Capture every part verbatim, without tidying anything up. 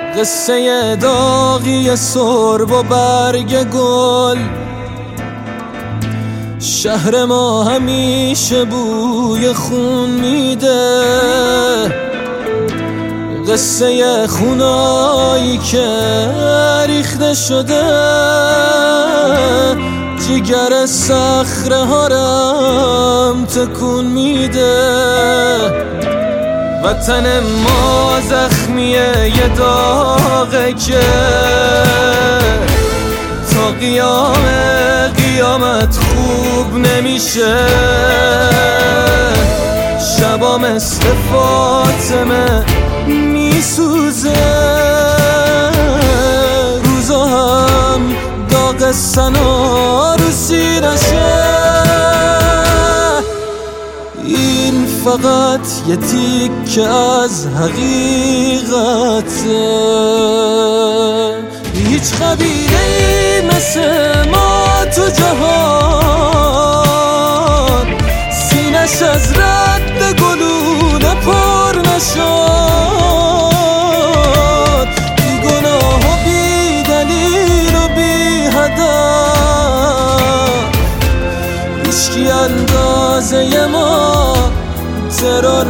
قصه داغی سرب و برگ گل. شهر ما همیشه بوی خون میده، قصه خونایی که ریخته شده جگر صخره ها رم تکون میده. وطن ما زخمیه یه داغه که تا قیام قیامت خوب نمیشه. شبا مثل فاطمه میسوزه، روزا هم داغ سنا رو سینشه. این فقط یه تیکه از حقیقته، هیچ قبیله‌ای مثل ما تو جهان سینش از رد گلوله پر نشد. بی گناه و بی دلیل و بی هدف هیچکی اندازه ما ترور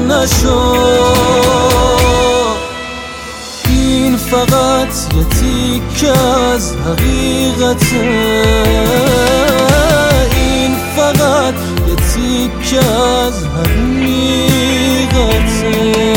نشد. این فقط یه تیکه از حقیقته، این فقط یه تیکه از حقیقته.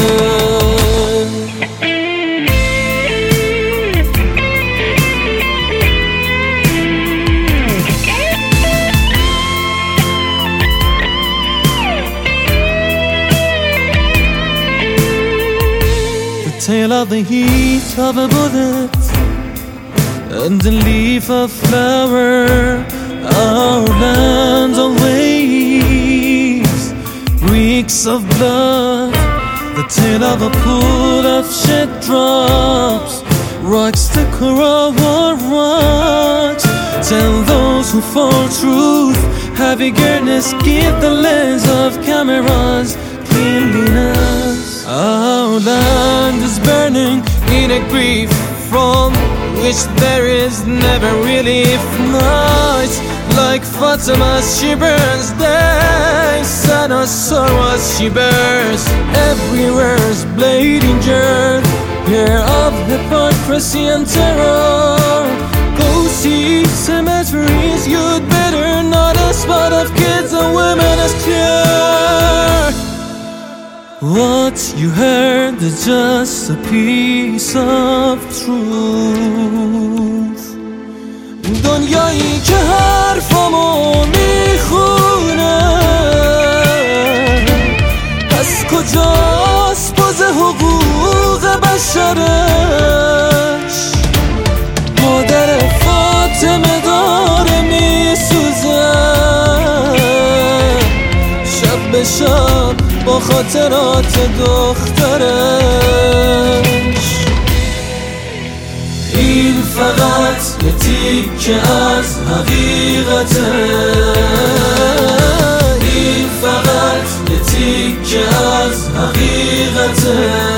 Tale of the heat of a bullet and the leaf of flower, our land of waves, reeks of blood. The tale of a pool of shed drops, rocks the coral rocks. Tell those who fall truth, have eagerness, give the lens of cameras cleanliness. Our land is burning in a grief from which there is never relief. Nights like Fatima's, she burns. Days sad as sorrows, she burns. Everywhere's bleeding dirt, year of hypocrisy and terror. Go see cemeteries, you'd better not a spot of kids and women is clear. What you heard is just a piece of truth. دنیایی که حرفامو میخونه، پس کجاست باز حقوق بشرش؟ مادر فاطمه داره میسوزه، شب به شب با خاطرات دخترش. این فقط یه تیکه از حقیقته، این فقط یه تیکه از حقیقته.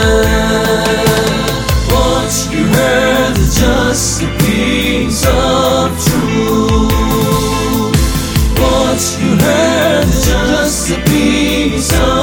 What you heard is just a piece of truth. What you heard is just a piece of